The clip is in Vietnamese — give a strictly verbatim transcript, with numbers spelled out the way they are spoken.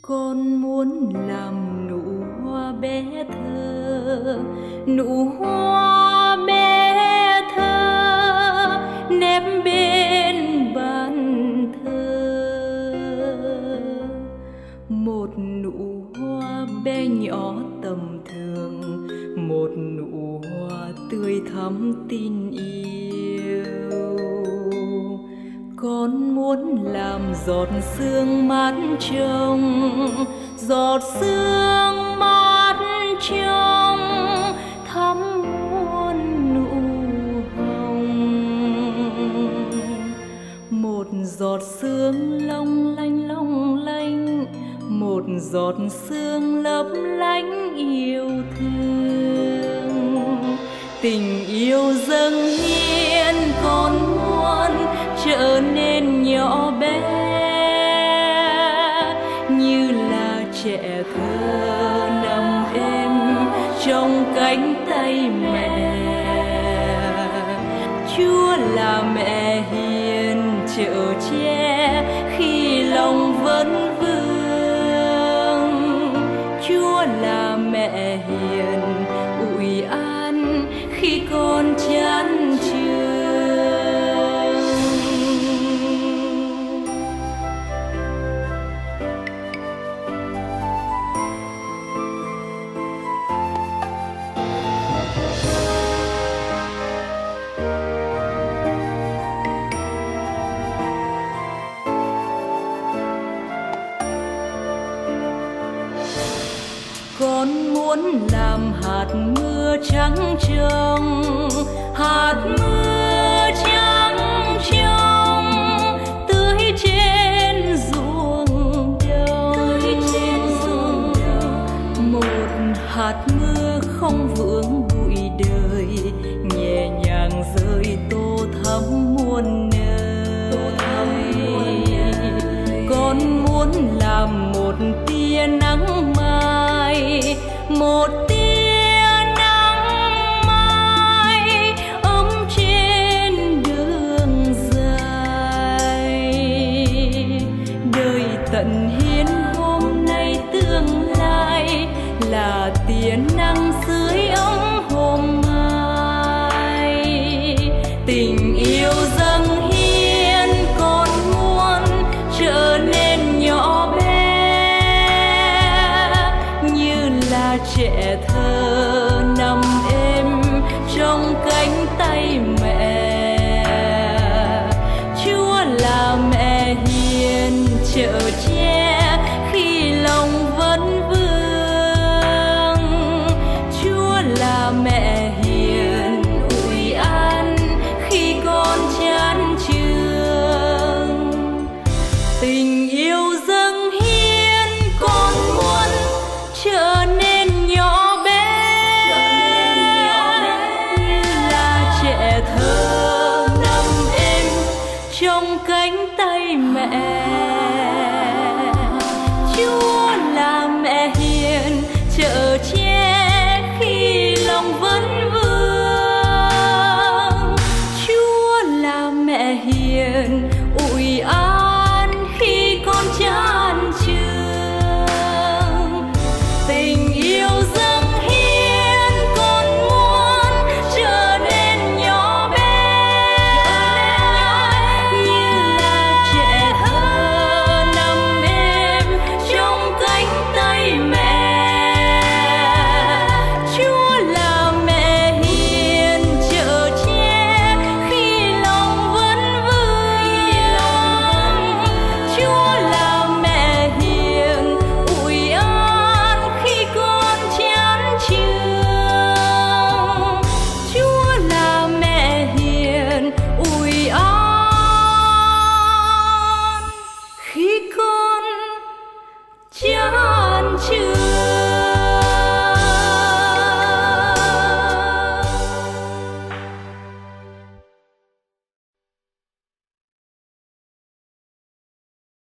Con muốn làm nụ hoa bé thơ, nụ hoa bé thơ nép bên bàn thờ. Một nụ hoa bé nhỏ tầm thường, một nụ hoa tươi thắm tin yêu. Con muốn làm giọt sương mát trong, giọt sương mát trong thắm muôn nụ hồng. Một giọt sương long lanh long lanh, một giọt sương lấp lánh yêu thương. Tình yêu dâng hiến con muốn trở nên nhỏ bé, như là trẻ thơ nằm êm trong cánh tay mẹ. Chúa là mẹ hiền chở che khi lòng vẫn vương. Chúa là mẹ hiền ủi an khi con chán chường. Con muốn làm hạt mưa trắng trong, hạt mưa trắng trong tưới trên ruộng đồng. Một hạt mưa không vướng bụi đời, nhẹ nhàng rơi tô thắm muôn nơi. Con muốn làm một tia nắng mai, một tia nắng mai ấm trên đường dài. Đời tận hiến hôm nay tương lai là tia nắng sưởi ấm hôm mai. Tình yêu dâng hiến con muốn trở nên nhỏ bé, trẻ thơ nằm êm trong cánh tay mẹ. Chúa là mẹ hiền chở che khi lòng vẫn vương. Chúa là mẹ hiền ủi an khi con chán chường. Tình yêu dâng hiến con muốn trở nên trong cánh tay mẹ.